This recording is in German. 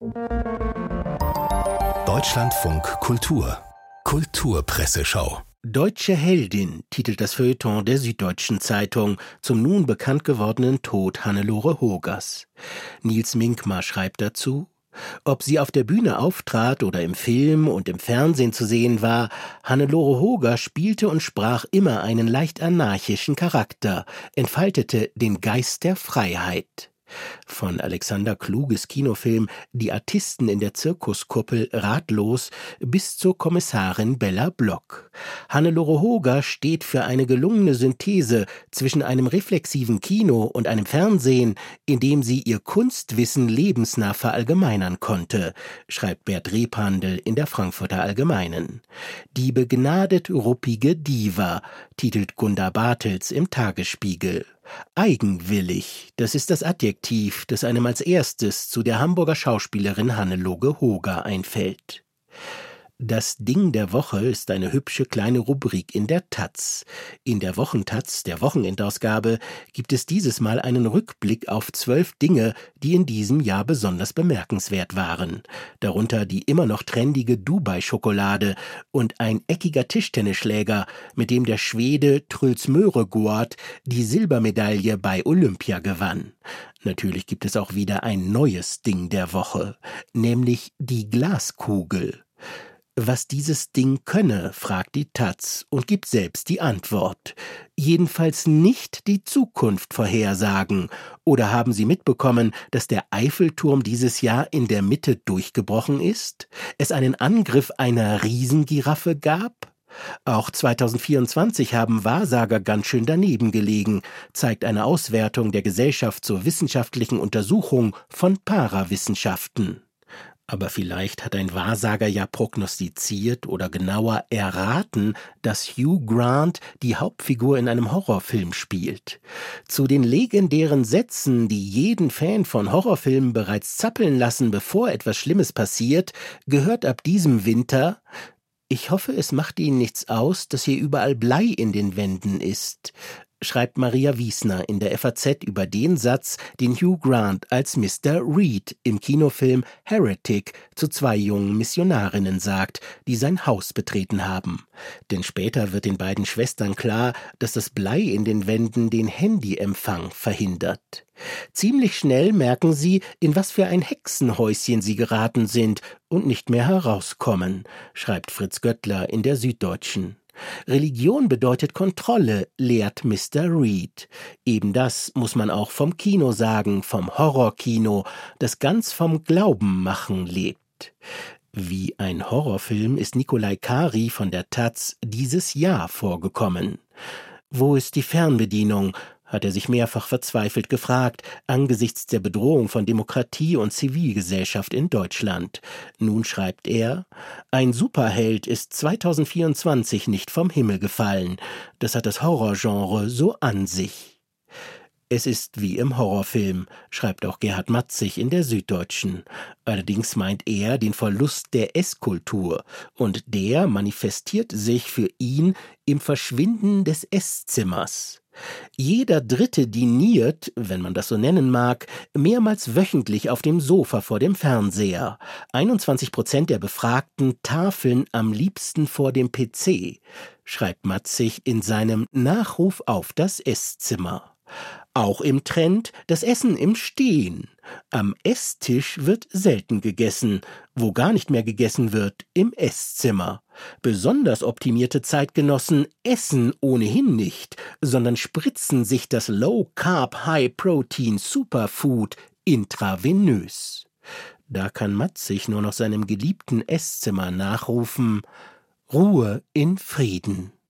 Deutschlandfunk Kultur Kulturpresseschau. Deutsche Heldin titelt das Feuilleton der Süddeutschen Zeitung zum nun bekannt gewordenen Tod Hannelore Hogers. Nils Minkmar schreibt dazu: Ob sie auf der Bühne auftrat oder im Film und im Fernsehen zu sehen war, Hannelore Hoger spielte und sprach immer einen leicht anarchischen Charakter, entfaltete den Geist der Freiheit. Von Alexander Kluges Kinofilm »Die Artisten in der Zirkuskuppel« ratlos bis zur Kommissarin Bella Block. Hannelore Hoger steht für eine gelungene Synthese zwischen einem reflexiven Kino und einem Fernsehen, in dem sie ihr Kunstwissen lebensnah verallgemeinern konnte, schreibt Bert Rebhandel in der Frankfurter Allgemeinen. Die begnadet ruppige Diva, titelt Gunda Bartels im Tagesspiegel. Eigenwillig, das ist das Adjektiv, das einem als erstes zu der Hamburger Schauspielerin Hannelore Hoger einfällt. Das Ding der Woche ist eine hübsche kleine Rubrik in der taz. In der Wochentaz, der Wochenendausgabe, gibt es dieses Mal einen Rückblick auf 12 Dinge, die in diesem Jahr besonders bemerkenswert waren. Darunter die immer noch trendige Dubai-Schokolade und ein eckiger Tischtennisschläger, mit dem der Schwede Truls Møregård die Silbermedaille bei Olympia gewann. Natürlich gibt es auch wieder ein neues Ding der Woche, nämlich die Glaskugel. Was dieses Ding könne, fragt die taz und gibt selbst die Antwort. Jedenfalls nicht die Zukunft vorhersagen. Oder haben Sie mitbekommen, dass der Eiffelturm dieses Jahr in der Mitte durchgebrochen ist? Es einen Angriff einer Riesengiraffe gab? Auch 2024 haben Wahrsager ganz schön daneben gelegen, zeigt eine Auswertung der Gesellschaft zur wissenschaftlichen Untersuchung von Parawissenschaften. Aber vielleicht hat ein Wahrsager ja prognostiziert oder genauer erraten, dass Hugh Grant die Hauptfigur in einem Horrorfilm spielt. Zu den legendären Sätzen, die jeden Fan von Horrorfilmen bereits zappeln lassen, bevor etwas Schlimmes passiert, gehört ab diesem Winter: Ich hoffe, es macht Ihnen nichts aus, dass hier überall Blei in den Wänden ist, schreibt Maria Wiesner in der FAZ über den Satz, den Hugh Grant als Mr. Reed im Kinofilm Heretic zu 2 jungen Missionarinnen sagt, die sein Haus betreten haben. Denn später wird den beiden Schwestern klar, dass das Blei in den Wänden den Handyempfang verhindert. Ziemlich schnell merken sie, in was für ein Hexenhäuschen sie geraten sind und nicht mehr herauskommen, schreibt Fritz Göttler in der Süddeutschen. Religion bedeutet Kontrolle, lehrt Mr. Reed. Eben das muss man auch vom Kino sagen, vom Horrorkino, das ganz vom Glaubenmachen lebt. Wie ein Horrorfilm ist Nikolai Kari von der taz dieses Jahr vorgekommen. Wo ist die Fernbedienung? Hat er sich mehrfach verzweifelt gefragt, angesichts der Bedrohung von Demokratie und Zivilgesellschaft in Deutschland. Nun schreibt er: Ein Superheld ist 2024 nicht vom Himmel gefallen. Das hat das Horrorgenre so an sich. Es ist wie im Horrorfilm, schreibt auch Gerhard Matzig in der Süddeutschen. Allerdings meint er den Verlust der Esskultur, und der manifestiert sich für ihn im Verschwinden des Esszimmers. Jeder Dritte diniert, wenn man das so nennen mag, mehrmals wöchentlich auf dem Sofa vor dem Fernseher. 21% der Befragten tafeln am liebsten vor dem PC, schreibt Matzig in seinem Nachruf auf das Esszimmer. Auch im Trend das Essen im Stehen. Am Esstisch wird selten gegessen, wo gar nicht mehr gegessen wird, im Esszimmer. Besonders optimierte Zeitgenossen essen ohnehin nicht, sondern spritzen sich das Low-Carb, High-Protein Superfood intravenös. Da kann Matzig nur noch seinem geliebten Esszimmer nachrufen: Ruhe in Frieden.